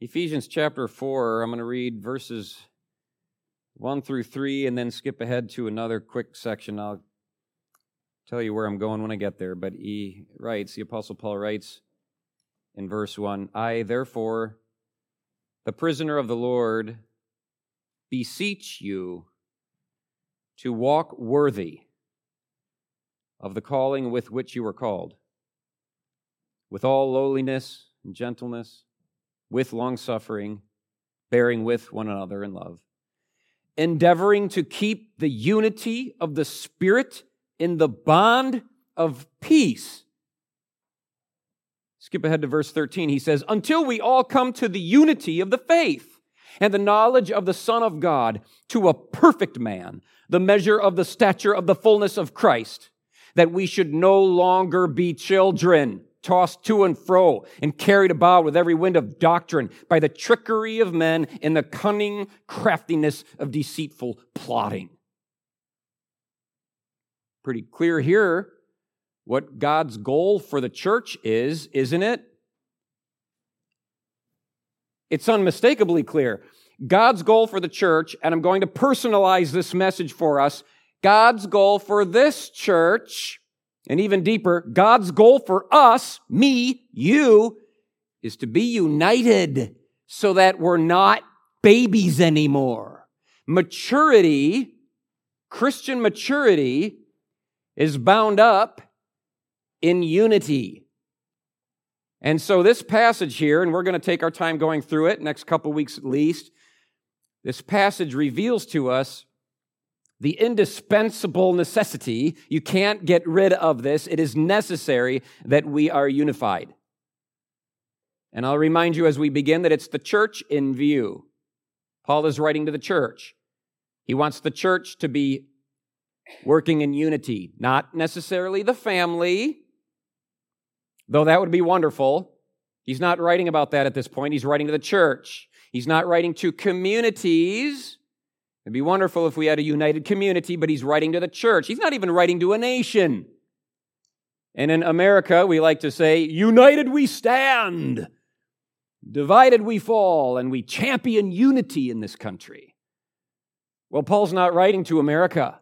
Ephesians chapter 4, I'm going to read verses 1 through 3 and then skip ahead to another quick section. I'll tell you where I'm going when I get there. But the Apostle Paul writes in verse 1, I, therefore, the prisoner of the Lord, beseech you to walk worthy of the calling with which you were called, with all lowliness and gentleness, with long-suffering, bearing with one another in love, endeavoring to keep the unity of the Spirit in the bond of peace. Skip ahead to verse 13. He says, until we all come to the unity of the faith and the knowledge of the Son of God, to a perfect man, the measure of the stature of the fullness of Christ, that we should no longer be children, tossed to and fro and carried about with every wind of doctrine by the trickery of men and the cunning craftiness of deceitful plotting. Pretty clear here what God's goal for the church is, isn't it? It's unmistakably clear. God's goal for the church, and I'm going to personalize this message for us, God's goal for this church, and even deeper, God's goal for us, me, you, is to be united so that we're not babies anymore. Maturity, Christian maturity, is bound up in unity. And so this passage here, and we're going to take our time going through it, next couple weeks at least, this passage reveals to us the indispensable necessity. You can't get rid of this. It is necessary that we are unified. And I'll remind you as we begin that it's the church in view. Paul is writing to the church. He wants the church to be working in unity, not necessarily the family, though that would be wonderful. He's not writing about that at this point. He's writing to the church. He's not writing to communities. It'd be wonderful if we had a united community, but he's writing to the church. He's not even writing to a nation. And in America, we like to say, united we stand, divided we fall, and we champion unity in this country. Well, Paul's not writing to America.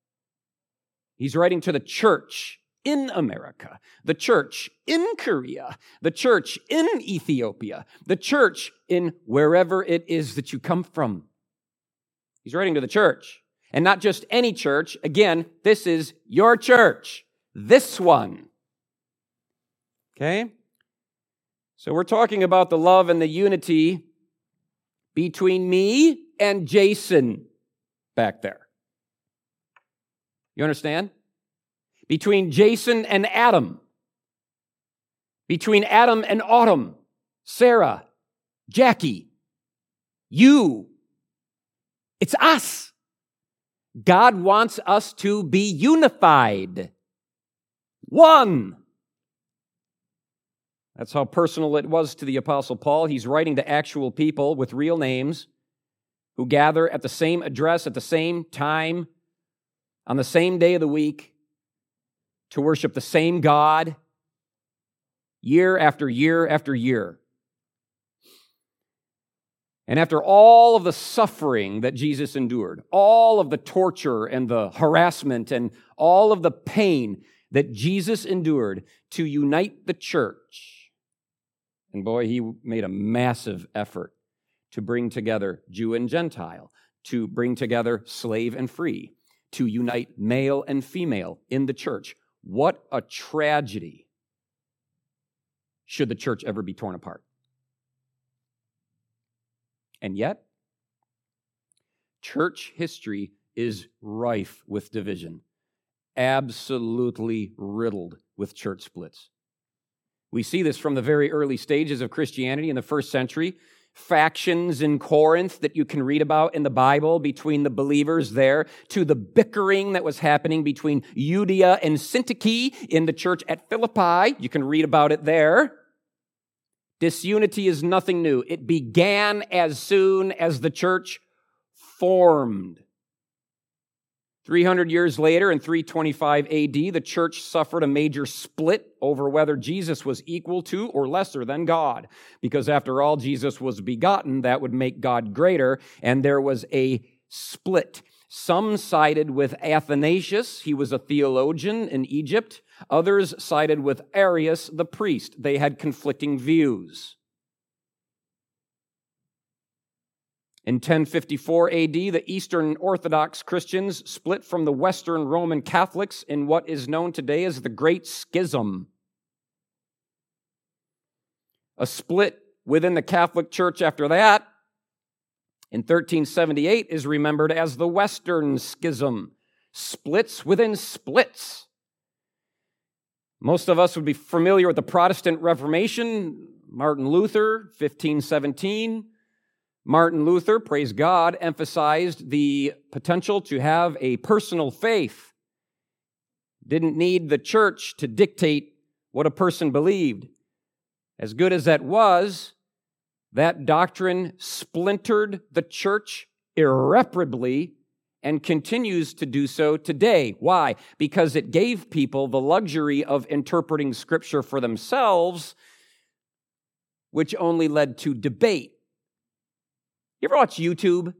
He's writing to the church in America, the church in Korea, the church in Ethiopia, the church in wherever it is that you come from. He's writing to the church, and not just any church. Again, this is your church, this one. Okay? So we're talking about the love and the unity between me and Jason back there. You understand? Between Jason and Adam. Between Adam and Autumn, Sarah, Jackie, you. It's us. God wants us to be unified. One. That's how personal it was to the Apostle Paul. He's writing to actual people with real names who gather at the same address at the same time on the same day of the week to worship the same God year after year after year. And after all of the suffering that Jesus endured, all of the torture and the harassment and all of the pain that Jesus endured to unite the church, and boy, he made a massive effort to bring together Jew and Gentile, to bring together slave and free, to unite male and female in the church. What a tragedy should the church ever be torn apart. And yet, church history is rife with division, absolutely riddled with church splits. We see this from the very early stages of Christianity in the first century. Factions in Corinth that you can read about in the Bible between the believers there, to the bickering that was happening between Euodia and Syntyche in the church at Philippi. You can read about it there. Disunity is nothing new. It began as soon as the church formed. 300 years later, in 325 AD, the church suffered a major split over whether Jesus was equal to or lesser than God. Because after all, Jesus was begotten, that would make God greater, and there was a split. Some sided with Athanasius, he was a theologian in Egypt. Others sided with Arius, the priest. They had conflicting views. In 1054 AD, the Eastern Orthodox Christians split from the Western Roman Catholics in what is known today as the Great Schism. A split within the Catholic Church after that, in 1378, is remembered as the Western Schism. Splits within splits. Most of us would be familiar with the Protestant Reformation. Martin Luther, 1517. Martin Luther, praise God, emphasized the potential to have a personal faith. Didn't need the church to dictate what a person believed. As good as that was, that doctrine splintered the church irreparably and continues to do so today. Why? Because it gave people the luxury of interpreting Scripture for themselves, which only led to debate. You ever watch YouTube?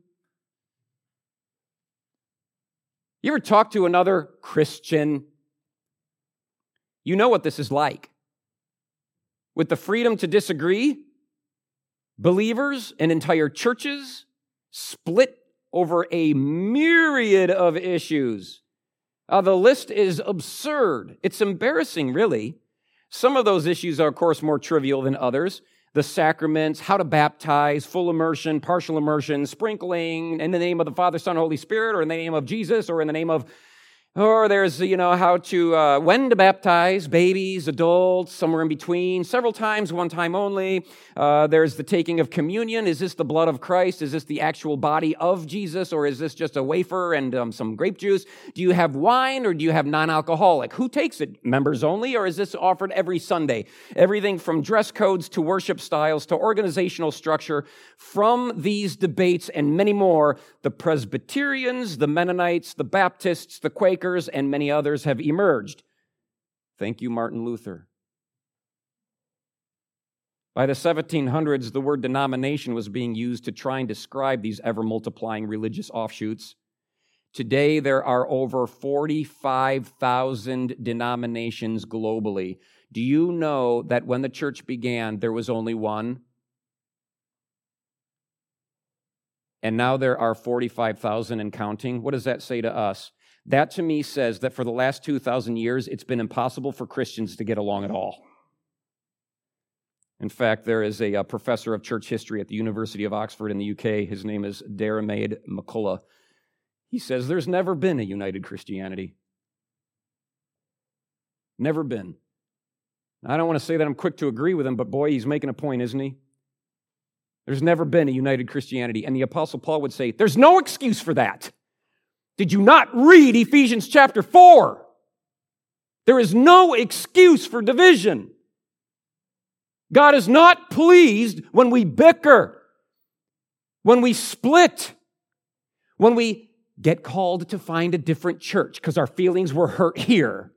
You ever talk to another Christian? You know what this is like. With the freedom to disagree, believers and entire churches split over a myriad of issues. The list is absurd. It's embarrassing, really. Some of those issues are, of course, more trivial than others. The sacraments, how to baptize, full immersion, partial immersion, sprinkling, in the name of the Father, Son, Holy Spirit, or in the name of Jesus, or in the name of, or there's, how to, when to baptize babies, adults, somewhere in between, several times, one time only. There's the taking of communion. Is this the blood of Christ? Is this the actual body of Jesus? Or is this just a wafer and some grape juice? Do you have wine or do you have non-alcoholic? Who takes it? Members only? Or is this offered every Sunday? Everything from dress codes to worship styles to organizational structure. From these debates and many more, the Presbyterians, the Mennonites, the Baptists, the Quakers, and many others have emerged. Thank you, Martin Luther. By the 1700s, the word denomination was being used to try and describe these ever-multiplying religious offshoots. Today, there are over 45,000 denominations globally. Do you know that when the church began, there was only one? And now there are 45,000 and counting. What does that say to us? That to me says that for the last 2,000 years, it's been impossible for Christians to get along at all. In fact, there is a professor of church history at the University of Oxford in the UK. His name is Diarmaid McCullough. He says there's never been a united Christianity. Never been. I don't want to say that I'm quick to agree with him, but boy, he's making a point, isn't he? There's never been a united Christianity. And the Apostle Paul would say, there's no excuse for that. Did you not read Ephesians chapter 4? There is no excuse for division. God is not pleased when we bicker, when we split, when we get called to find a different church because our feelings were hurt here.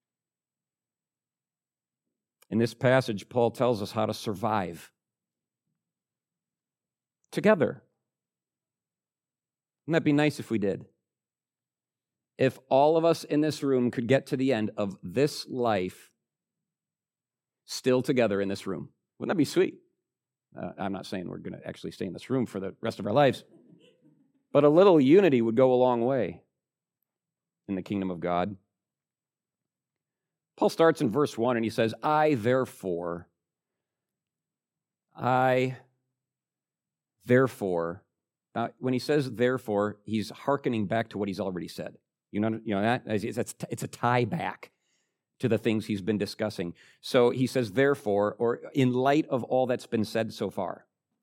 In this passage, Paul tells us how to survive together. Wouldn't that be nice if we did? If all of us in this room could get to the end of this life still together in this room, wouldn't that be sweet? I'm not saying we're going to actually stay in this room for the rest of our lives, but a little unity would go a long way in the kingdom of God. Paul starts in verse 1 and he says, I therefore. Now, when he says therefore, he's hearkening back to what he's already said. You know that? It's a tie back to the things he's been discussing. So he says, therefore, or in light of all that's been said so far.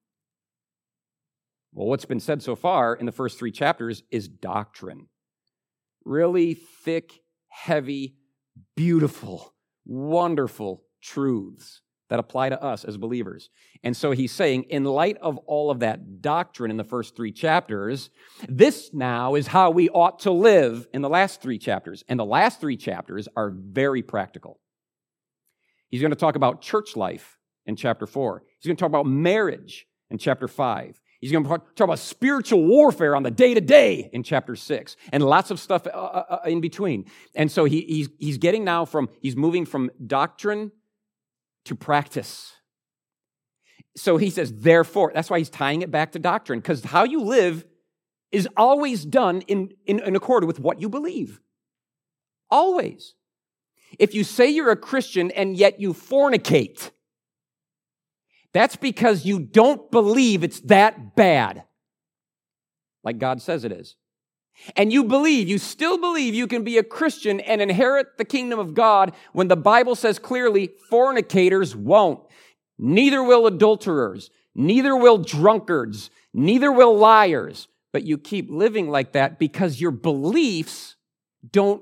Well, what's been said so far in the first 3 chapters is doctrine. Really thick, heavy, beautiful, wonderful truths that apply to us as believers. And so he's saying, in light of all of that doctrine in the first 3 chapters, this now is how we ought to live in the last 3 chapters. And the last 3 chapters are very practical. He's going to talk about church life in chapter 4. He's going to talk about marriage in chapter 5. He's going to talk about spiritual warfare on the day-to-day in chapter 6, and lots of stuff in between. And so he's moving from doctrine to practice. So he says, therefore, that's why he's tying it back to doctrine, because how you live is always done in accord with what you believe. Always. If you say you're a Christian and yet you fornicate, that's because you don't believe it's that bad, like God says it is. And you still believe you can be a Christian and inherit the kingdom of God when the Bible says clearly fornicators won't. Neither will adulterers, neither will drunkards, neither will liars. But you keep living like that because your beliefs don't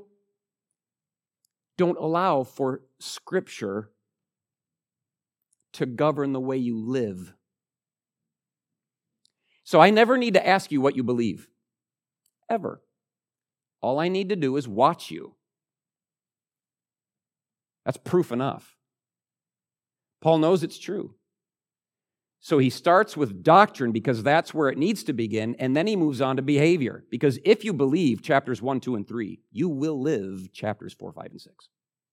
allow for Scripture to govern the way you live. So I never need to ask you what you believe. Ever. All I need to do is watch you. That's proof enough. Paul knows it's true. So he starts with doctrine because that's where it needs to begin, and then he moves on to behavior. Because if you believe chapters 1, 2, and 3, you will live chapters 4, 5, and 6.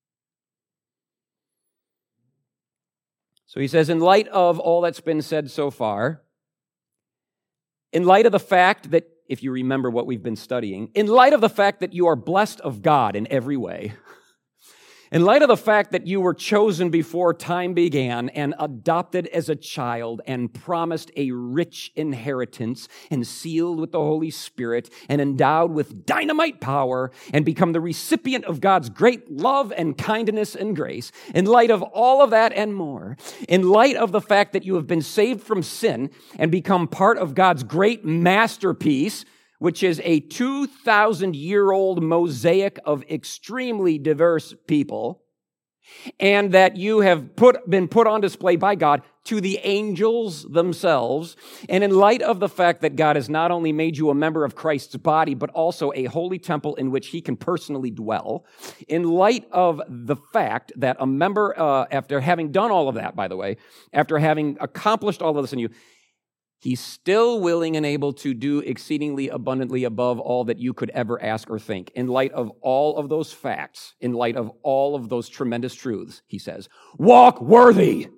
So he says, in light of all that's been said so far, in light of the fact that, if you remember what we've been studying, in light of the fact that you are blessed of God in every way, in light of the fact that you were chosen before time began and adopted as a child and promised a rich inheritance and sealed with the Holy Spirit and endowed with dynamite power and become the recipient of God's great love and kindness and grace, in light of all of that and more, in light of the fact that you have been saved from sin and become part of God's great masterpiece, which is a 2,000-year-old mosaic of extremely diverse people, and that you have been put on display by God to the angels themselves, and in light of the fact that God has not only made you a member of Christ's body, but also a holy temple in which he can personally dwell, in light of the fact that a member, after having done all of that, by the way, after having accomplished all of this in you, he's still willing and able to do exceedingly abundantly above all that you could ever ask or think. In light of all of those facts, in light of all of those tremendous truths, he says, walk worthy.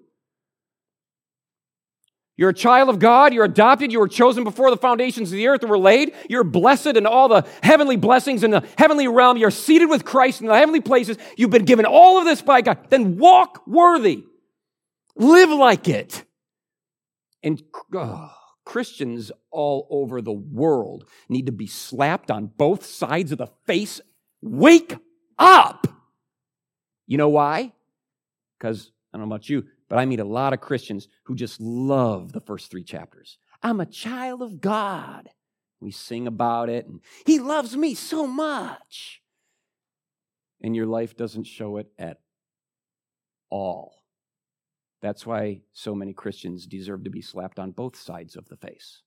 You're a child of God. You're adopted. You were chosen before the foundations of the earth were laid. You're blessed in all the heavenly blessings in the heavenly realm. You're seated with Christ in the heavenly places. You've been given all of this by God. Then walk worthy. Live like it. And Christians all over the world need to be slapped on both sides of the face. Wake up! You know why? Because, I don't know about you, but I meet a lot of Christians who just love the first 3 chapters. I'm a child of God. We sing about it, and he loves me so much. And your life doesn't show it at all. That's why so many Christians deserve to be slapped on both sides of the face.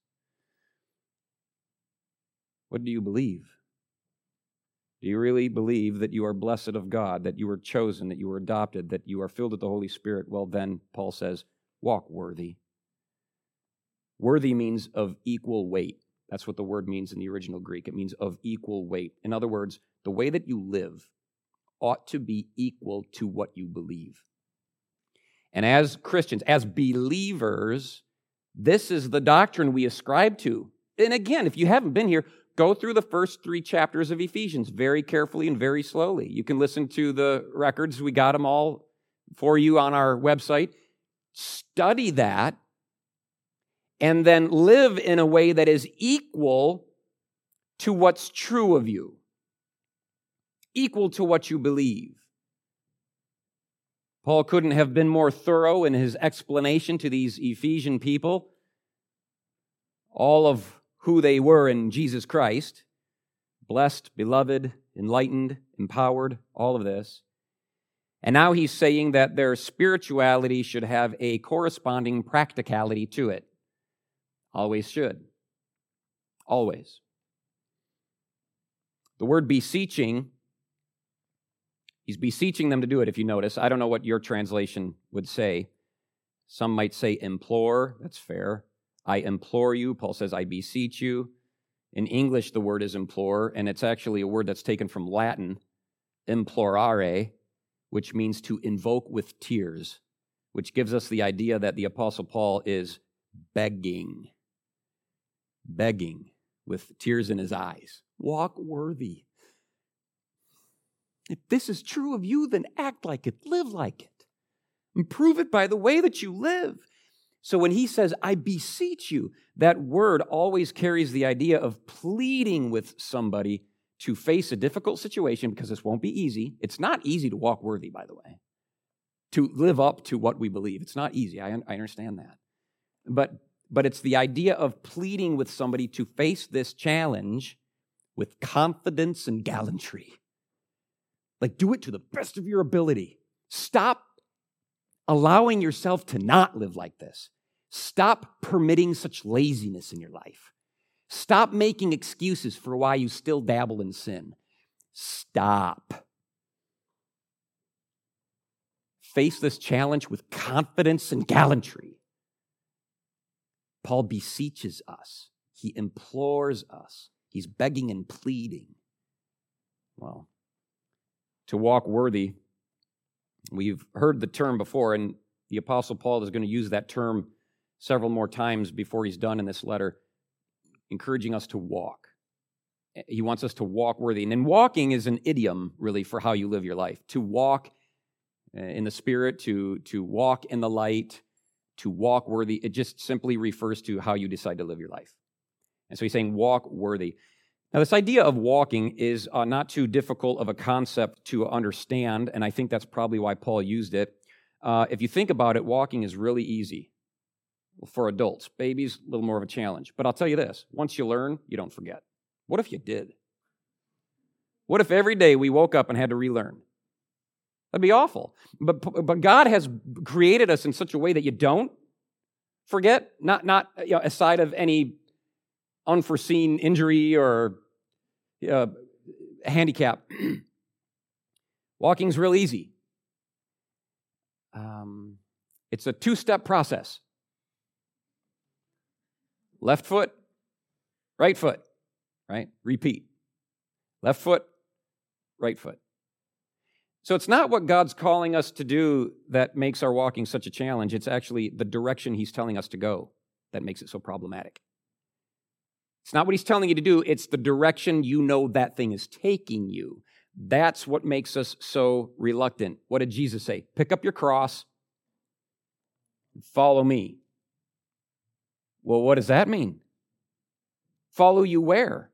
What do you believe? Do you really believe that you are blessed of God, that you were chosen, that you were adopted, that you are filled with the Holy Spirit? Well, then, Paul says, walk worthy. Worthy means of equal weight. That's what the word means in the original Greek. It means of equal weight. In other words, the way that you live ought to be equal to what you believe. And as Christians, as believers, this is the doctrine we ascribe to. And again, if you haven't been here, go through the first 3 chapters of Ephesians very carefully and very slowly. You can listen to the records. We got them all for you on our website. Study that and then live in a way that is equal to what's true of you, equal to what you believe. Paul couldn't have been more thorough in his explanation to these Ephesian people, all of who they were in Jesus Christ, blessed, beloved, enlightened, empowered, all of this. And now he's saying that their spirituality should have a corresponding practicality to it. Always should. Always. The word beseeching, he's beseeching them to do it, if you notice. I don't know what your translation would say. Some might say implore. That's fair. I implore you. Paul says, I beseech you. In English, the word is implore, and it's actually a word that's taken from Latin, implorare, which means to invoke with tears, which gives us the idea that the Apostle Paul is begging with tears in his eyes. Walk worthy. If this is true of you, then act like it, live like it, and prove it by the way that you live. So when he says, I beseech you, that word always carries the idea of pleading with somebody to face a difficult situation, because this won't be easy. It's not easy to walk worthy, by the way, to live up to what we believe. It's not easy. I understand that. But it's the idea of pleading with somebody to face this challenge with confidence and gallantry. Like, do it to the best of your ability. Stop allowing yourself to not live like this. Stop permitting such laziness in your life. Stop making excuses for why you still dabble in sin. Stop. Face this challenge with confidence and gallantry. Paul beseeches us. He implores us. He's begging and pleading. Well, to walk worthy, we've heard the term before, and the Apostle Paul is going to use that term several more times before he's done in this letter, encouraging us to walk. He wants us to walk worthy. And then walking is an idiom, really, for how you live your life. To walk in the Spirit, to walk in the light, to walk worthy. It just simply refers to how you decide to live your life. And so he's saying walk worthy. Now, this idea of walking is not too difficult of a concept to understand, and I think that's probably why Paul used it. If you think about it, walking is really easy for adults. Babies, a little more of a challenge. But I'll tell you this, once you learn, you don't forget. What if you did? What if every day we woke up and had to relearn? That'd be awful. But God has created us in such a way that you don't forget, not aside of any unforeseen injury or handicap. Walking's real easy. It's a two-step process. Left foot, right foot, right? Repeat. Left foot, right foot. So it's not what God's calling us to do that makes our walking such a challenge. It's actually the direction He's telling us to go that makes it so problematic. It's not what He's telling you to do. It's the direction you know that thing is taking you. That's what makes us so reluctant. What did Jesus say? Pick up your cross and follow me. Well, what does that mean? Follow you where?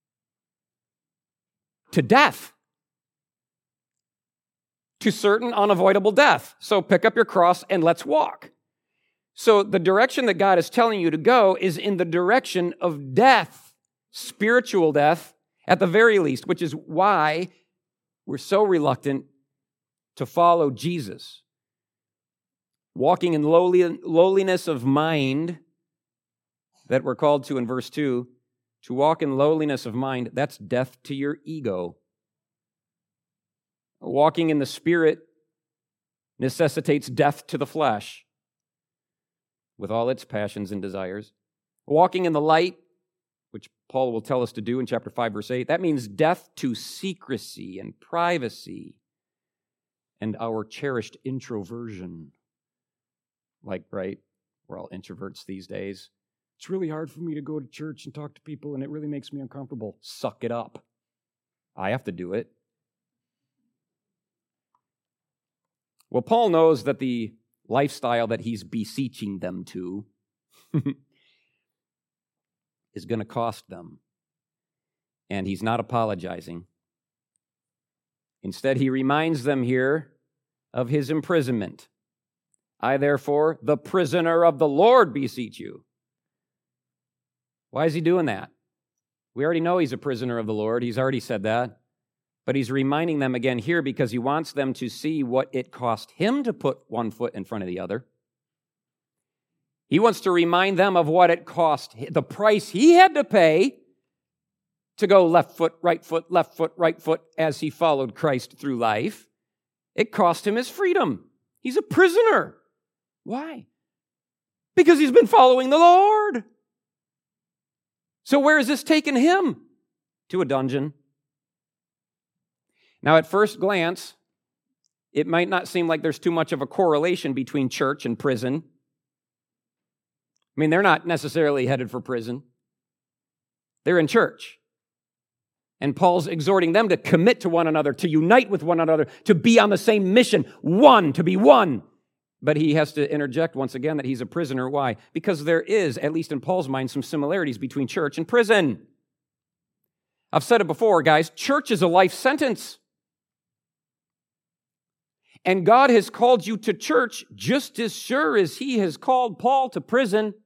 To death. To certain unavoidable death. So pick up your cross and let's walk. So the direction that God is telling you to go is in the direction of death, spiritual death at the very least, which is why we're so reluctant to follow Jesus. Walking in lowliness of mind that we're called to in verse 2, to walk in lowliness of mind, that's death to your ego. Walking in the Spirit necessitates death to the flesh with all its passions and desires. Walking in the light, which Paul will tell us to do in chapter 5, verse 8, that means death to secrecy and privacy and our cherished introversion. Like, right, we're all introverts these days. It's really hard for me to go to church and talk to people, and it really makes me uncomfortable. Suck it up. I have to do it. Well, Paul knows that the lifestyle that he's beseeching them to is going to cost them. And he's not apologizing. Instead, he reminds them here of his imprisonment. I, therefore, the prisoner of the Lord, beseech you. Why is he doing that? We already know he's a prisoner of the Lord. He's already said that. But he's reminding them again here because he wants them to see what it cost him to put one foot in front of the other. He wants to remind them of what it cost, the price he had to pay to go left foot, right foot, as he followed Christ through life. It cost him his freedom. He's a prisoner. Why? Because he's been following the Lord. So where has this taken him? To a dungeon. Now, at first glance, it might not seem like there's too much of a correlation between church and prison. I mean, they're not necessarily headed for prison. They're in church. And Paul's exhorting them to commit to one another, to unite with one another, to be on the same mission, to be one. But he has to interject once again that he's a prisoner. Why? Because there is, at least in Paul's mind, some similarities between church and prison. I've said it before, guys, church is a life sentence. And God has called you to church just as sure as he has called Paul to prison.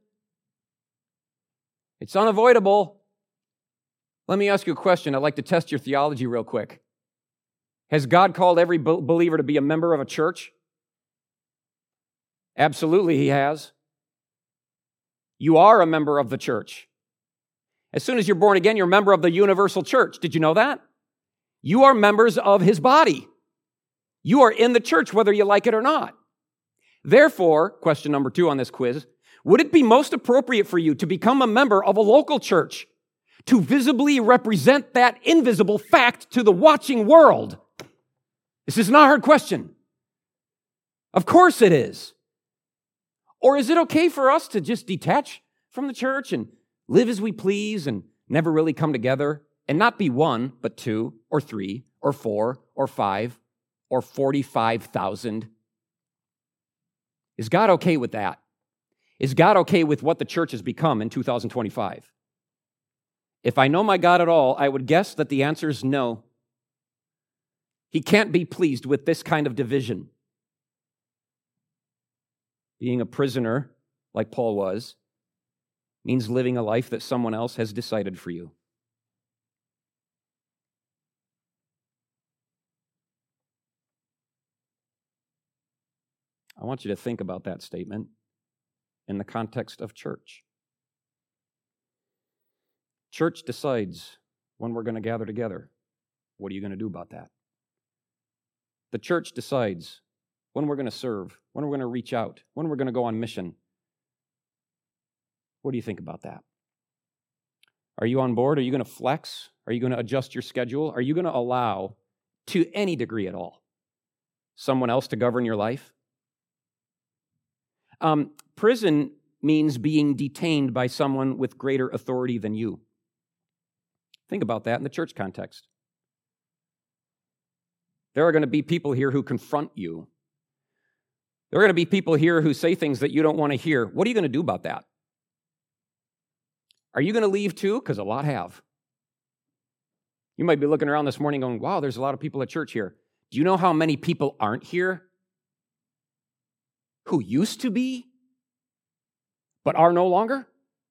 It's unavoidable. Let me ask you a question. I'd like to test your theology real quick. Has God called every believer to be a member of a church? Absolutely, he has. You are a member of the church. As soon as you're born again, you're a member of the universal church. Did you know that? You are members of his body. You are in the church whether you like it or not. Therefore, question number 2 on this quiz, would it be most appropriate for you to become a member of a local church to visibly represent that invisible fact to the watching world? This is not a hard question. Of course it is. Or is it okay for us to just detach from the church and live as we please and never really come together and not be 1, but 2 or 3 or 4 or 5 or 45,000? Is God okay with that? Is God okay with what the church has become in 2025? If I know my God at all, I would guess that the answer is no. He can't be pleased with this kind of division. Being a prisoner, like Paul was, means living a life that someone else has decided for you. I want you to think about that statement in the context of church. Church decides when we're going to gather together. What are you going to do about that? The church decides when we're going to serve, when we're going to reach out, when we're going to go on mission. What do you think about that? Are you on board? Are you going to flex? Are you going to adjust your schedule? Are you going to allow, to any degree at all, someone else to govern your life? Prison means being detained by someone with greater authority than you. Think about that in the church context. There are going to be people here who confront you. There are going to be people here who say things that you don't want to hear. What are you going to do about that? Are you going to leave too? Because a lot have. You might be looking around this morning going, wow, there's a lot of people at church here. Do you know how many people aren't here who used to be but are no longer?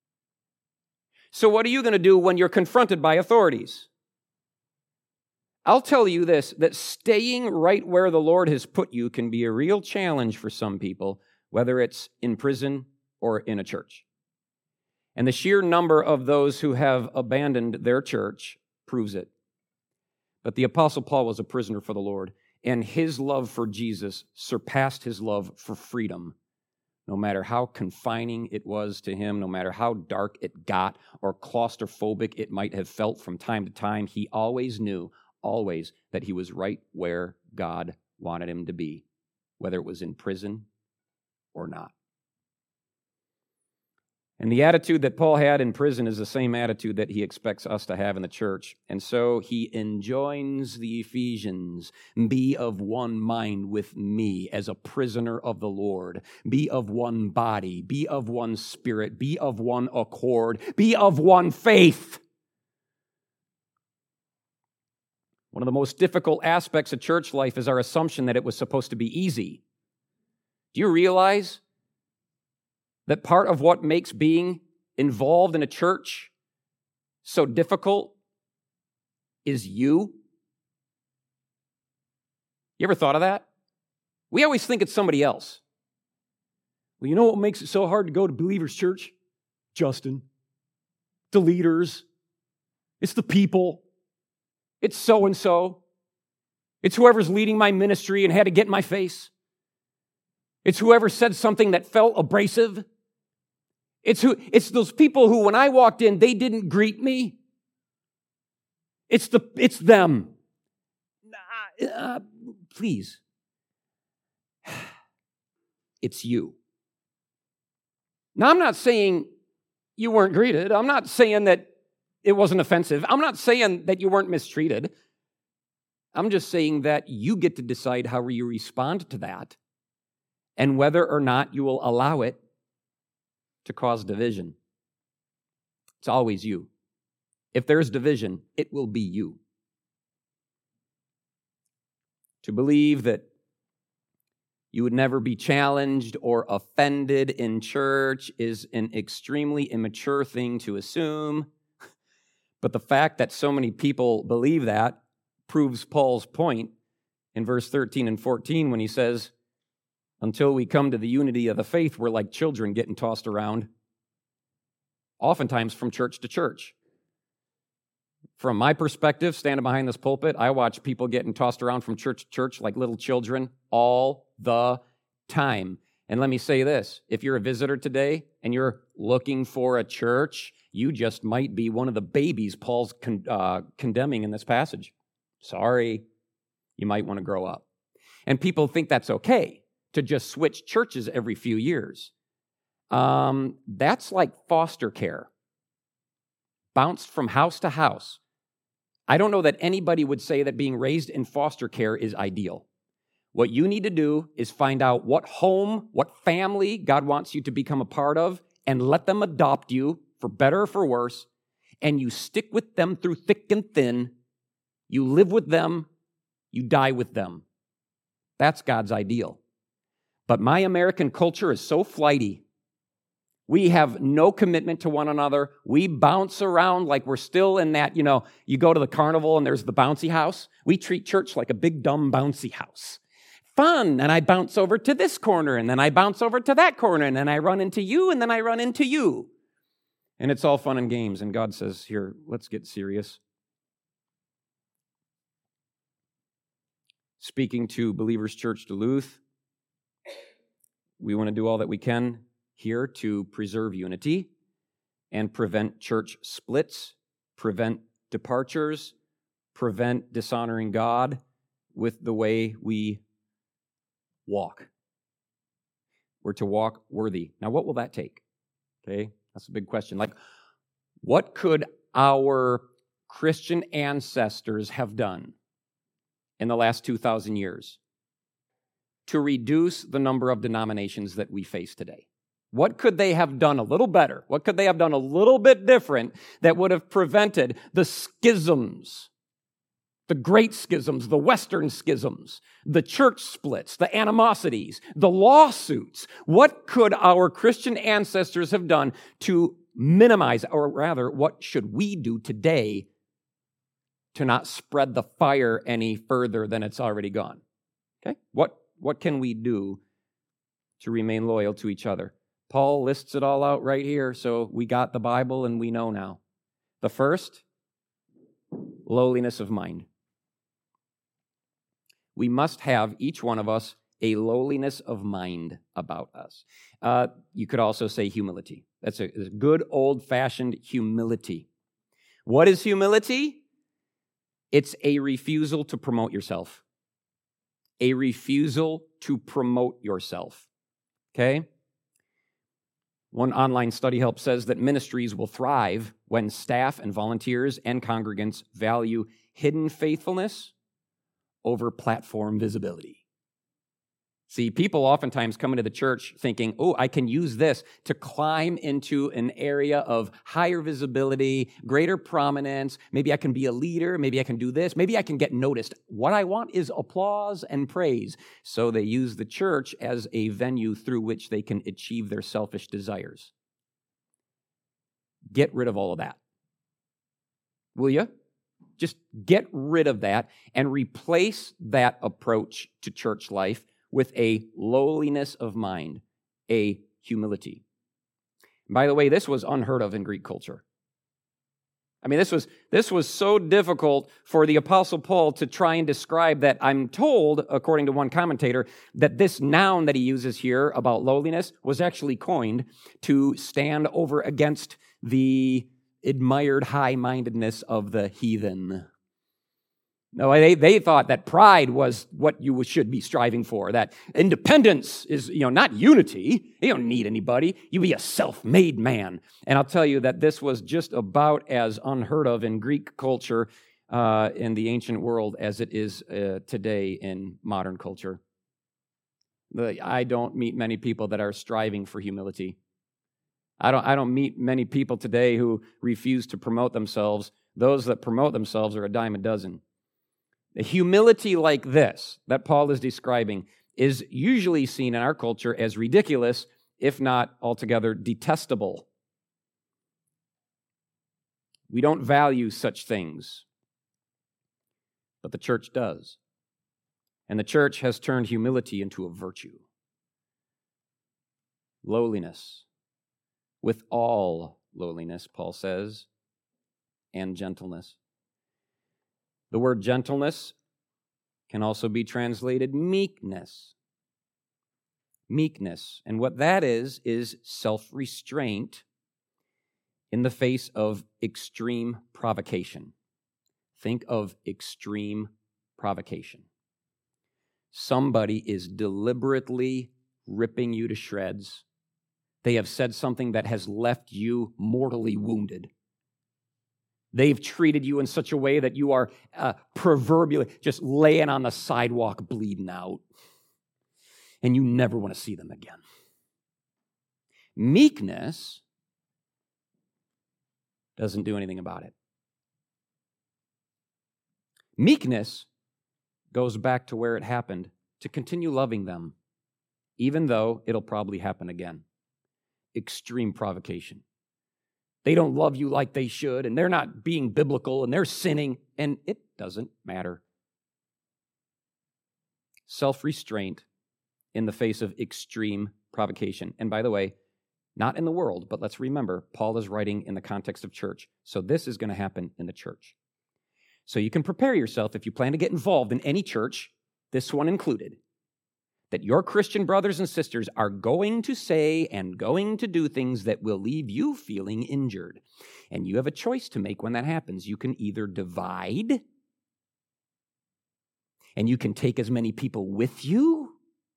So what are you going to do when you're confronted by authorities? I'll tell you this, that staying right where the Lord has put you can be a real challenge for some people, whether it's in prison or in a church. And the sheer number of those who have abandoned their church proves it. But the Apostle Paul was a prisoner for the Lord, and his love for Jesus surpassed his love for freedom. No matter how confining it was to him, no matter how dark it got or claustrophobic it might have felt from time to time, he always knew, that he was right where God wanted him to be, whether it was in prison or not. And the attitude that Paul had in prison is the same attitude that he expects us to have in the church. And so he enjoins the Ephesians, be of one mind with me as a prisoner of the Lord. Be of one body, be of one spirit, be of one accord, be of one faith. One of the most difficult aspects of church life is our assumption that it was supposed to be easy. Do you realize that part of what makes being involved in a church so difficult is you? You ever thought of that? We always think it's somebody else. Well, you know what makes it so hard to go to Believers Church? Justin. The leaders. It's the people. It's so-and-so. It's whoever's leading my ministry and had to get in my face. It's whoever said something that felt abrasive. It's those people who, when I walked in, they didn't greet me. It's them. Please. It's you. Now, I'm not saying you weren't greeted. I'm not saying that it wasn't offensive. I'm not saying that you weren't mistreated. I'm just saying that you get to decide how you respond to that and whether or not you will allow it to cause division. It's always you. If there's division, it will be you. To believe that you would never be challenged or offended in church is an extremely immature thing to assume. But the fact that so many people believe that proves Paul's point in verse 13 and 14 when he says, until we come to the unity of the faith, we're like children getting tossed around, oftentimes from church to church. From my perspective, standing behind this pulpit, I watch people getting tossed around from church to church like little children all the time. And let me say this, if you're a visitor today and you're looking for a church, you just might be one of the babies Paul's condemning in this passage. Sorry, you might want to grow up. And people think that's okay to just switch churches every few years. That's like foster care. Bounced from house to house. I don't know that anybody would say that being raised in foster care is ideal. What you need to do is find out what home, what family God wants you to become a part of, and let them adopt you, for better or for worse, and you stick with them through thick and thin. You live with them, you die with them. That's God's ideal. But my American culture is so flighty. We have no commitment to one another. We bounce around like we're still in that, you go to the carnival and there's the bouncy house. We treat church like a big, dumb, bouncy house. Fun, and I bounce over to this corner, and then I bounce over to that corner, and then I run into you, and then I run into you. And it's all fun and games, and God says, here, let's get serious. Speaking to Believers Church Duluth, we want to do all that we can here to preserve unity and prevent church splits, prevent departures, prevent dishonoring God with the way we walk. We're to walk worthy. Now, what will that take? Okay, that's a big question. Like, what could our Christian ancestors have done in the last 2,000 years to reduce the number of denominations that we face today? What could they have done a little better? What could they have done a little bit different that would have prevented the schisms, the great schisms, the Western schisms, the church splits, the animosities, the lawsuits? What could our Christian ancestors have done to minimize, or rather, what should we do today to not spread the fire any further than it's already gone? Okay? What can we do to remain loyal to each other? Paul lists it all out right here, so we got the Bible and we know now. The first, lowliness of mind. We must have, each one of us, a lowliness of mind about us. You could also say humility. That's a good old-fashioned humility. What is humility? It's a refusal to promote yourself. A refusal to promote yourself. Okay? One online study help says that ministries will thrive when staff and volunteers and congregants value hidden faithfulness over platform visibility. See, people oftentimes come into the church thinking, oh, I can use this to climb into an area of higher visibility, greater prominence. Maybe I can be a leader. Maybe I can do this. Maybe I can get noticed. What I want is applause and praise. So they use the church as a venue through which they can achieve their selfish desires. Get rid of all of that. Will you? Just get rid of that and replace that approach to church life with a lowliness of mind, a humility. By the way, this was unheard of in Greek culture. I mean, this was so difficult for the Apostle Paul to try and describe that. I'm told, according to one commentator, that this noun that he uses here about lowliness was actually coined to stand over against the admired high-mindedness of the heathen. No, they thought that pride was what you should be striving for, that independence is, not unity. You don't need anybody. You be a self-made man. And I'll tell you that this was just about as unheard of in Greek culture in the ancient world as it is today in modern culture. I don't meet many people that are striving for humility. I don't meet many people today who refuse to promote themselves. Those that promote themselves are a dime a dozen. The humility like this that Paul is describing is usually seen in our culture as ridiculous, if not altogether detestable. We don't value such things, but the church does. And the church has turned humility into a virtue. Lowliness, with all lowliness, Paul says, and gentleness. The word gentleness can also be translated meekness. Meekness. And what that is self-restraint in the face of extreme provocation. Think of extreme provocation. Somebody is deliberately ripping you to shreds. They have said something that has left you mortally wounded. They've treated you in such a way that you are proverbially just laying on the sidewalk bleeding out, and you never want to see them again. Meekness doesn't do anything about it. Meekness goes back to where it happened, to continue loving them, even though it'll probably happen again. Extreme provocation. They don't love you like they should, and they're not being biblical, and they're sinning, and it doesn't matter. Self-restraint in the face of extreme provocation. And by the way, not in the world, but let's remember, Paul is writing in the context of church. So this is going to happen in the church. So you can prepare yourself if you plan to get involved in any church, this one included, that your Christian brothers and sisters are going to say and going to do things that will leave you feeling injured. And you have a choice to make when that happens. You can either divide, and you can take as many people with you,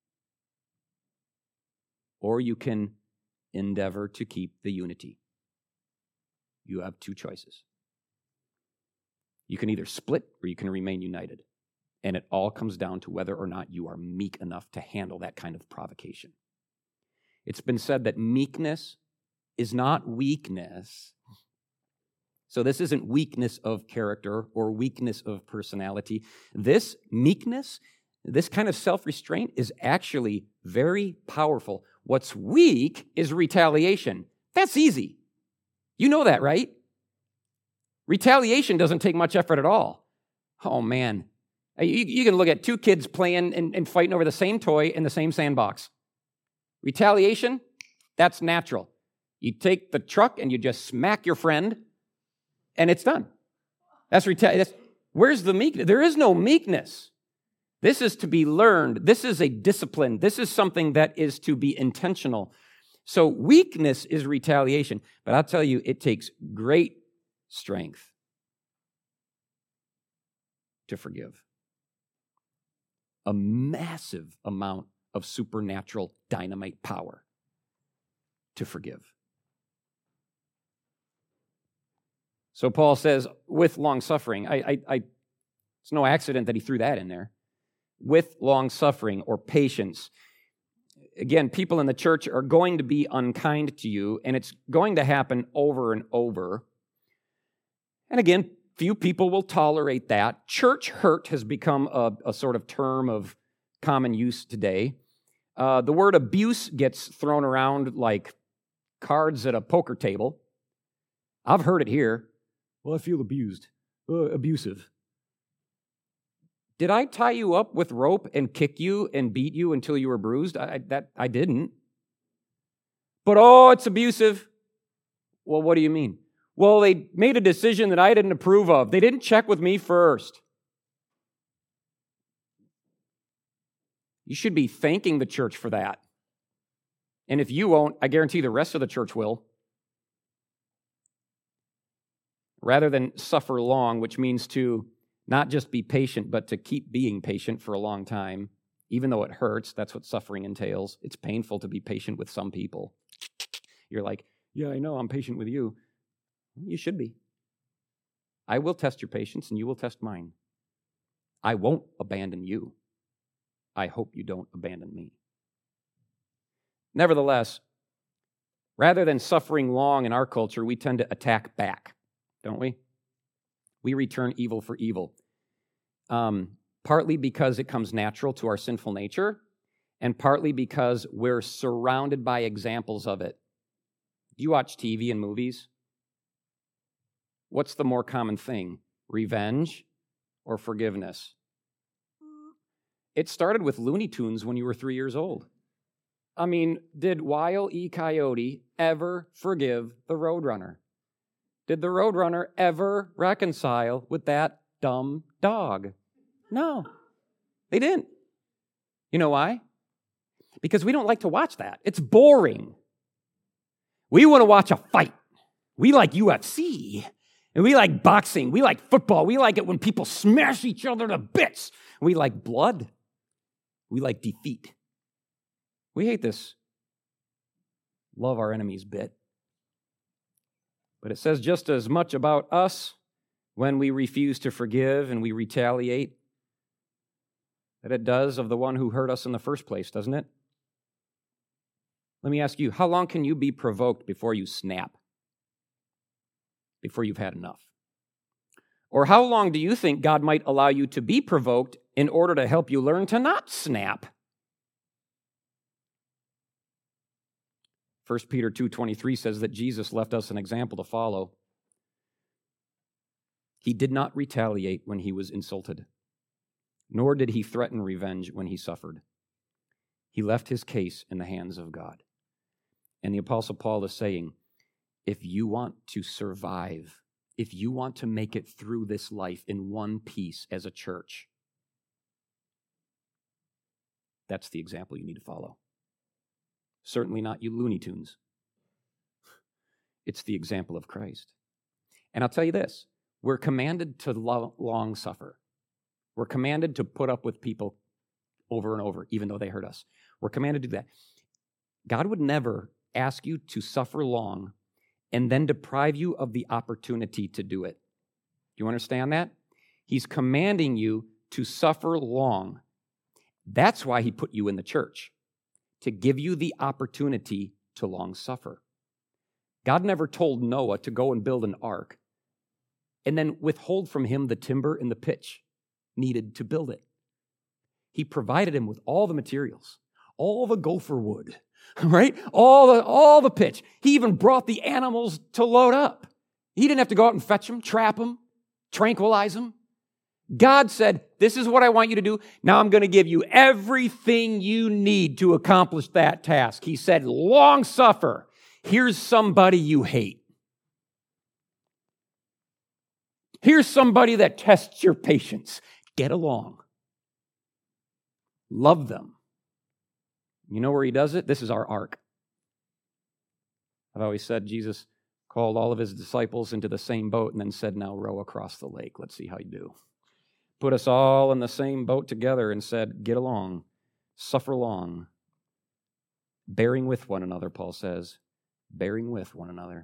or you can endeavor to keep the unity. You have two choices. You can either split or you can remain united. And it all comes down to whether or not you are meek enough to handle that kind of provocation. It's been said that meekness is not weakness. So this isn't weakness of character or weakness of personality. This meekness, this kind of self-restraint is actually very powerful. What's weak is retaliation. That's easy. You know that, right? Retaliation doesn't take much effort at all. Oh, man. You can look at two kids playing and fighting over the same toy in the same sandbox. Retaliation, that's natural. You take the truck and you just smack your friend, and it's done. That's retaliation. Where's the meekness? There is no meekness. This is to be learned. This is a discipline. This is something that is to be intentional. So weakness is retaliation. But I'll tell you, it takes great strength to forgive. A massive amount of supernatural dynamite power to forgive. So Paul says, with long suffering, it's no accident that he threw that in there. With long suffering or patience. Again, people in the church are going to be unkind to you, and it's going to happen over and over. And again, few people will tolerate that. Church hurt has become a sort of term of common use today. The word abuse gets thrown around like cards at a poker table. I've heard it here. Well, I feel abused. Abusive. Did I tie you up with rope and kick you and beat you until you were bruised? I didn't. But, it's abusive. Well, what do you mean? Well, they made a decision that I didn't approve of. They didn't check with me first. You should be thanking the church for that. And if you won't, I guarantee the rest of the church will. Rather than suffer long, which means to not just be patient, but to keep being patient for a long time, even though it hurts. That's what suffering entails. It's painful to be patient with some people. You're like, yeah, I know, I'm patient with you. You should be. I will test your patience, and you will test mine. I won't abandon you. I hope you don't abandon me. Nevertheless, rather than suffering long in our culture, we tend to attack back, don't we? We return evil for evil. Partly because it comes natural to our sinful nature, and partly because we're surrounded by examples of it. Do you watch TV and movies? What's the more common thing? Revenge or forgiveness? It started with Looney Tunes when you were 3 years old. I mean, did Wile E. Coyote ever forgive the Roadrunner? Did the Roadrunner ever reconcile with that dumb dog? No, they didn't. You know why? Because we don't like to watch that. It's boring. We want to watch a fight. We like UFC. And we like boxing. We like football. We like it when people smash each other to bits. We like blood. We like defeat. We hate this love our enemies bit. But it says just as much about us when we refuse to forgive and we retaliate that it does of the one who hurt us in the first place, doesn't it? Let me ask you, how long can you be provoked before you snap? Before you've had enough? Or how long do you think God might allow you to be provoked in order to help you learn to not snap? 1 Peter 2:23 says that Jesus left us an example to follow. He did not retaliate when he was insulted, nor did he threaten revenge when he suffered. He left his case in the hands of God. And the Apostle Paul is saying, if you want to survive, if you want to make it through this life in one piece as a church, that's the example you need to follow. Certainly not you Looney Tunes. It's the example of Christ. And I'll tell you this, we're commanded to long suffer. We're commanded to put up with people over and over, even though they hurt us. We're commanded to do that. God would never ask you to suffer long and then deprive you of the opportunity to do it. Do you understand that? He's commanding you to suffer long. That's why he put you in the church, to give you the opportunity to long suffer. God never told Noah to go and build an ark and then withhold from him the timber and the pitch needed to build it. He provided him with all the materials, all the gopher wood, right? All the pitch. He even brought the animals to load up. He didn't have to go out and fetch them, trap them, tranquilize them. God said, this is what I want you to do. Now I'm going to give you everything you need to accomplish that task. He said, long suffer. Here's somebody you hate. Here's somebody that tests your patience. Get along. Love them. You know where he does it? This is our ark. I've always said Jesus called all of his disciples into the same boat and then said, now row across the lake. Let's see how you do. Put us all in the same boat together and said, get along, suffer long, bearing with one another, Paul says, bearing with one another.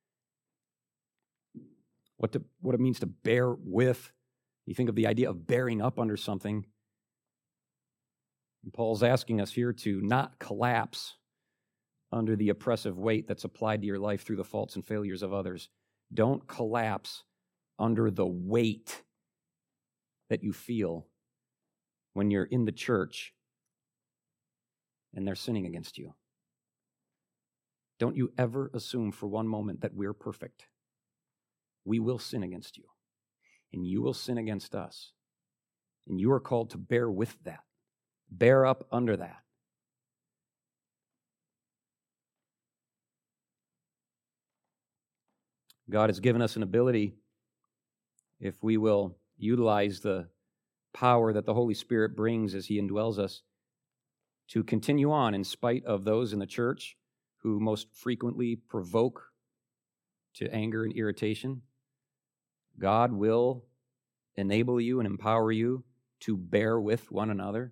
What it means to bear with, you think of the idea of bearing up under something. And Paul's asking us here to not collapse under the oppressive weight that's applied to your life through the faults and failures of others. Don't collapse under the weight that you feel when you're in the church and they're sinning against you. Don't you ever assume for one moment that we're perfect. We will sin against you. and you will sin against us. And you are called to bear with that, bear up under that. God has given us an ability, if we will utilize the power that the Holy Spirit brings as He indwells us, to continue on in spite of those in the church who most frequently provoke to anger and irritation. God will enable you and empower you to bear with one another.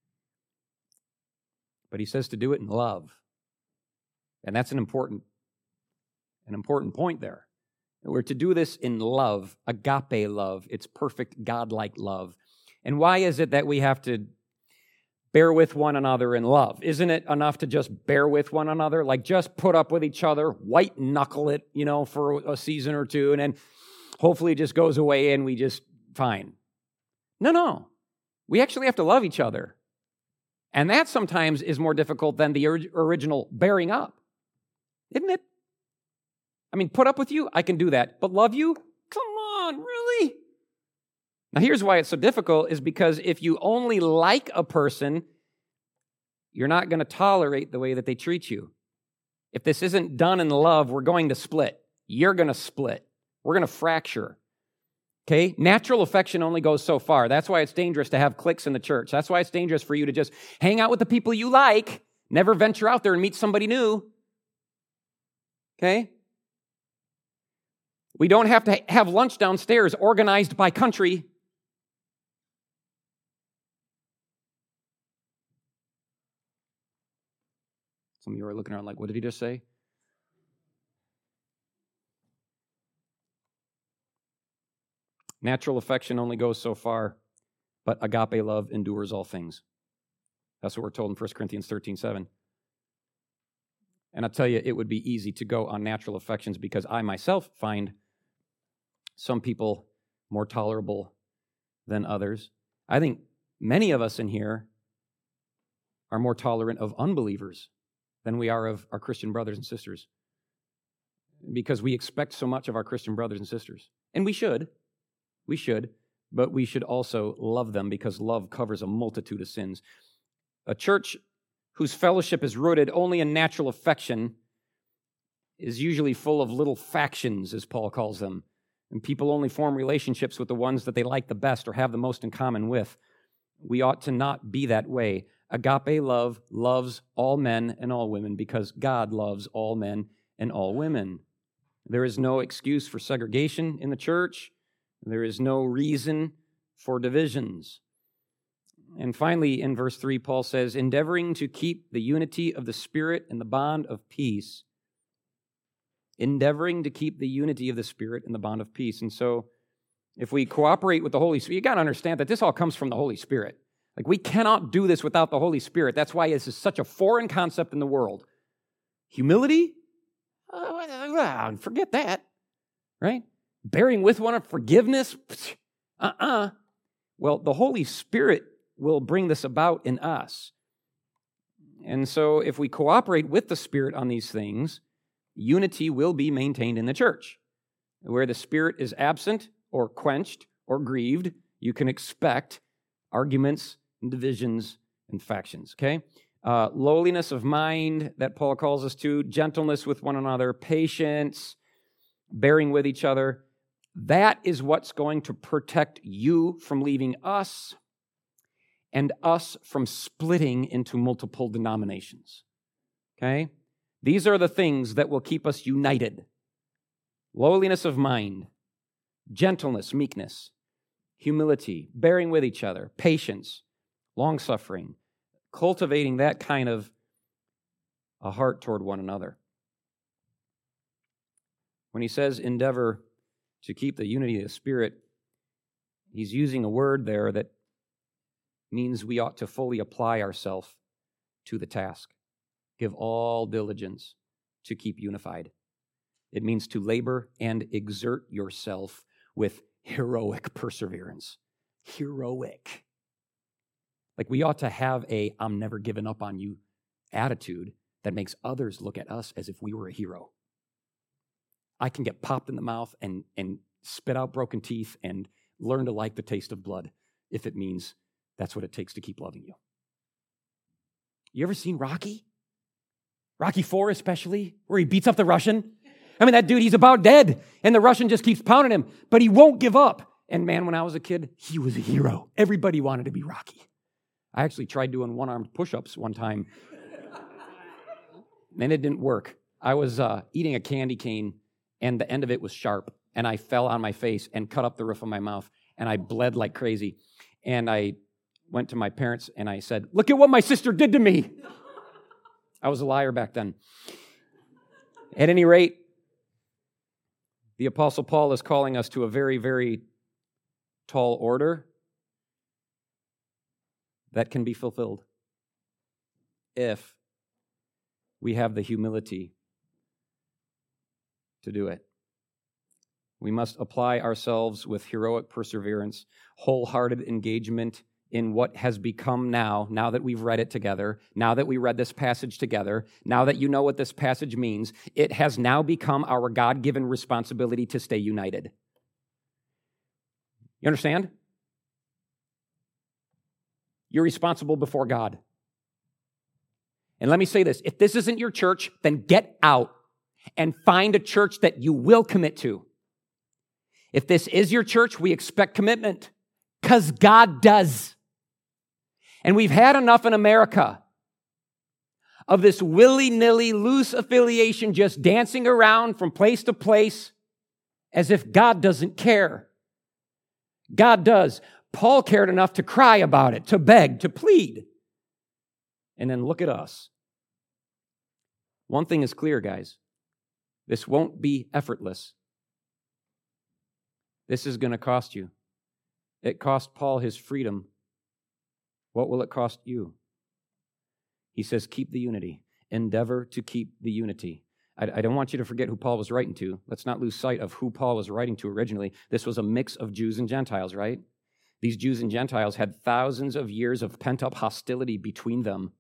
But He says to do it in love. And that's an important point there. We're to do this in love, agape love. It's perfect God-like love. And why is it that we have to bear with one another in love? Isn't it enough to just bear with one another? Like just put up with each other, white knuckle it, for a season or two, and then hopefully it just goes away and we just, fine. No. We actually have to love each other. And that sometimes is more difficult than the original bearing up. Isn't it? I mean, put up with you, I can do that. But love you? Come on, really? Now, here's why it's so difficult, is because if you only like a person, you're not going to tolerate the way that they treat you. If this isn't done in love, we're going to split. You're going to split. We're going to fracture. Okay? Natural affection only goes so far. That's why it's dangerous to have cliques in the church. That's why it's dangerous for you to just hang out with the people you like, never venture out there and meet somebody new. Okay? We don't have to have lunch downstairs organized by country. Some of you are looking around like, what did he just say? Natural affection only goes so far, but agape love endures all things. That's what we're told in 1 Corinthians 13:7. And I'll tell you, it would be easy to go on natural affections because I myself find some people more tolerable than others. I think many of us in here are more tolerant of unbelievers than we are of our Christian brothers and sisters, because we expect so much of our Christian brothers and sisters. And we should, but we should also love them, because love covers a multitude of sins. A church whose fellowship is rooted only in natural affection is usually full of little factions, as Paul calls them, and people only form relationships with the ones that they like the best or have the most in common with. We ought to not be that way. Agape love loves all men and all women because God loves all men and all women. There is no excuse for segregation in the church. There is no reason for divisions. And finally, in verse 3, Paul says, endeavoring to keep the unity of the Spirit and the bond of peace. Endeavoring to keep the unity of the Spirit and the bond of peace. And so, if we cooperate with the Holy Spirit, you got to understand that this all comes from the Holy Spirit. Like, we cannot do this without the Holy Spirit. That's why this is such a foreign concept in the world. Humility? Forget that, right? Bearing with one another, forgiveness? Well, the Holy Spirit will bring this about in us. And so, if we cooperate with the Spirit on these things, unity will be maintained in the church. Where the Spirit is absent or quenched or grieved, you can expect arguments and divisions and factions, okay? Lowliness of mind that Paul calls us to, gentleness with one another, patience, bearing with each other. That is what's going to protect you from leaving us and us from splitting into multiple denominations, okay? These are the things that will keep us united. Lowliness of mind, gentleness, meekness, humility, bearing with each other, patience, long-suffering, cultivating that kind of a heart toward one another. When he says endeavor to keep the unity of the Spirit, he's using a word there that means we ought to fully apply ourselves to the task. Give all diligence to keep unified. It means to labor and exert yourself with heroic perseverance. Heroic. Like, we ought to have a I'm never giving up on you attitude that makes others look at us as if we were a hero. I can get popped in the mouth and spit out broken teeth and learn to like the taste of blood if it means that's what it takes to keep loving you. You ever seen Rocky? Rocky IV especially, where he beats up the Russian? I mean, that dude, he's about dead, and the Russian just keeps pounding him, but he won't give up. And man, when I was a kid, he was a hero. Everybody wanted to be Rocky. I actually tried doing one-armed push-ups one time, and it didn't work. I was eating a candy cane, and the end of it was sharp, and I fell on my face and cut up the roof of my mouth, and I bled like crazy. And I went to my parents, and I said, "Look at what my sister did to me." I was a liar back then. At any rate, the Apostle Paul is calling us to a very, very tall order that can be fulfilled if we have the humility to do it. We must apply ourselves with heroic perseverance, wholehearted engagement in what has become now that we've read it together, now that we read this passage together, now that you know what this passage means, it has now become our God-given responsibility to stay united. You understand? You're responsible before God. And let me say this, if this isn't your church, then get out and find a church that you will commit to. If this is your church, we expect commitment, because God does. And we've had enough in America of this willy-nilly, loose affiliation just dancing around from place to place as if God doesn't care. God does. Paul cared enough to cry about it, to beg, to plead. And then look at us. One thing is clear, guys. This won't be effortless. This is going to cost you. It cost Paul his freedom. What will it cost you? He says, keep the unity. Endeavor to keep the unity. I don't want you to forget who Paul was writing to. Let's not lose sight of who Paul was writing to originally. This was a mix of Jews and Gentiles, right? These Jews and Gentiles had thousands of years of pent-up hostility between them.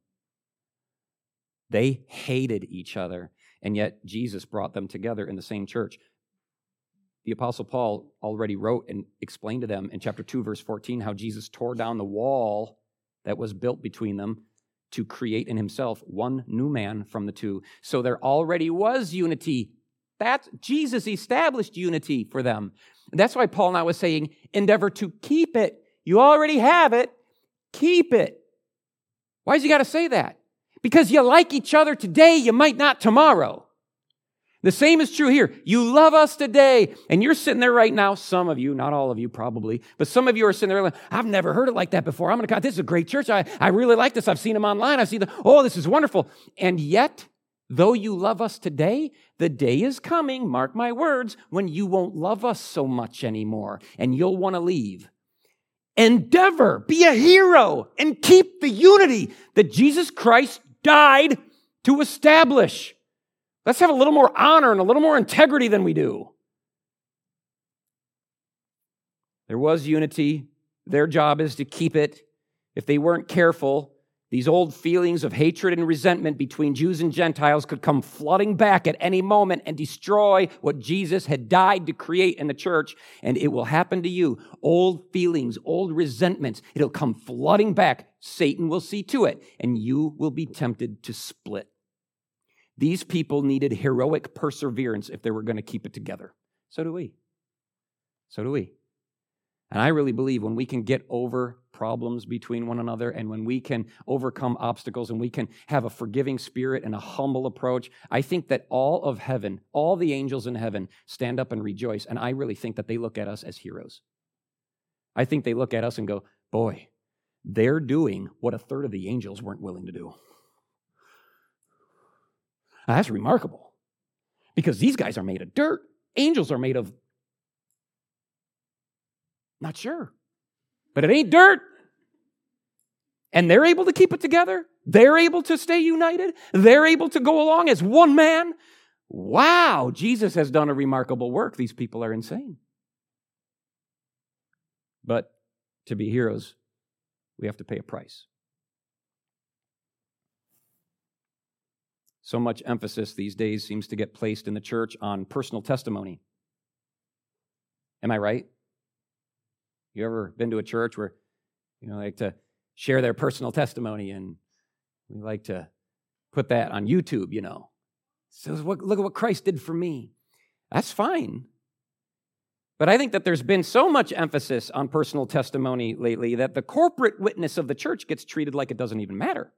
They hated each other, and yet Jesus brought them together in the same church. The Apostle Paul already wrote and explained to them in chapter 2, verse 14, how Jesus tore down the wall that was built between them to create in himself one new man from the two. So there already was unity. Jesus established unity for them. That's why Paul now is saying, endeavor to keep it. You already have it. Keep it. Why does he got to say that? Because you like each other today, you might not tomorrow. The same is true here. You love us today, and you're sitting there right now, some of you, not all of you probably, but some of you are sitting there like, I've never heard it like that before. This is a great church. I really like this. I've seen them online. This is wonderful. And yet, though you love us today, the day is coming, mark my words, when you won't love us so much anymore, and you'll want to leave. Endeavor, be a hero, and keep the unity that Jesus Christ died to establish. Let's have a little more honor and a little more integrity than we do. There was unity. Their job is to keep it. If they weren't careful, these old feelings of hatred and resentment between Jews and Gentiles could come flooding back at any moment and destroy what Jesus had died to create in the church. And it will happen to you. Old feelings, old resentments, it'll come flooding back. Satan will see to it, and you will be tempted to split. These people needed heroic perseverance if they were going to keep it together. So do we. So do we. And I really believe when we can get over problems between one another and when we can overcome obstacles and we can have a forgiving spirit and a humble approach, I think that all of heaven, all the angels in heaven stand up and rejoice. And I really think that they look at us as heroes. I think they look at us and go, boy, they're doing what a third of the angels weren't willing to do. Now, that's remarkable because these guys are made of dirt. Angels are made of, not sure, but it ain't dirt. And they're able to keep it together. They're able to stay united. They're able to go along as one man. Wow, Jesus has done a remarkable work. These people are insane. But to be heroes, we have to pay a price. So much emphasis these days seems to get placed in the church on personal testimony. Am I right? You ever been to a church where, like to share their personal testimony, and we like to put that on YouTube, Says, look at what Christ did for me. That's fine. But I think that there's been so much emphasis on personal testimony lately that the corporate witness of the church gets treated like it doesn't even matter.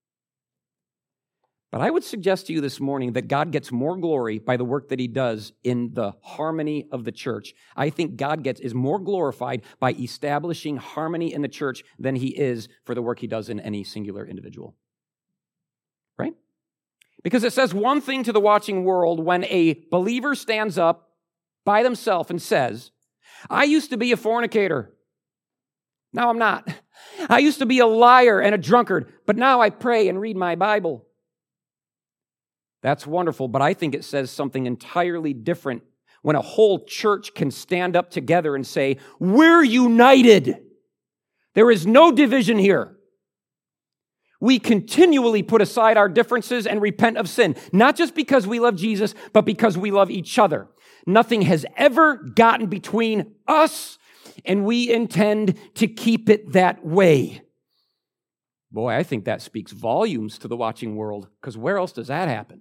But I would suggest to you this morning that God gets more glory by the work that he does in the harmony of the church. I think God is more glorified by establishing harmony in the church than he is for the work he does in any singular individual. Right? Because it says one thing to the watching world when a believer stands up by themselves and says, I used to be a fornicator. Now I'm not. I used to be a liar and a drunkard, but now I pray and read my Bible. That's wonderful, but I think it says something entirely different when a whole church can stand up together and say, we're united. There is no division here. We continually put aside our differences and repent of sin, not just because we love Jesus, but because we love each other. Nothing has ever gotten between us, and we intend to keep it that way. Boy, I think that speaks volumes to the watching world, because where else does that happen?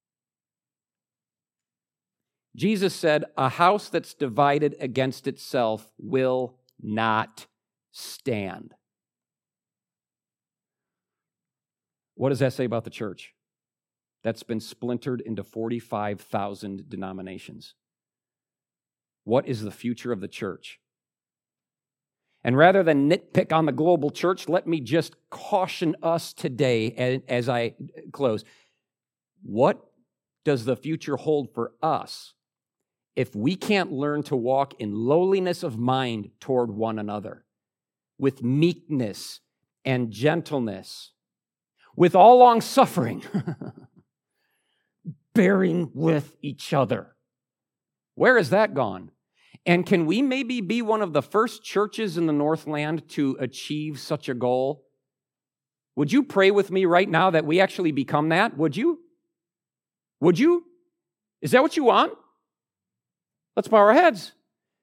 Jesus said, a house that's divided against itself will not stand. What does that say about the church? That's been splintered into 45,000 denominations. What is the future of the church? And rather than nitpick on the global church, let me just caution us today as I close. What does the future hold for us if we can't learn to walk in lowliness of mind toward one another, with meekness and gentleness, with all long suffering, bearing with each other? Where has that gone? And can we maybe be one of the first churches in the Northland to achieve such a goal? Would you pray with me right now that we actually become that? Would you? Would you? Is that what you want? Let's bow our heads.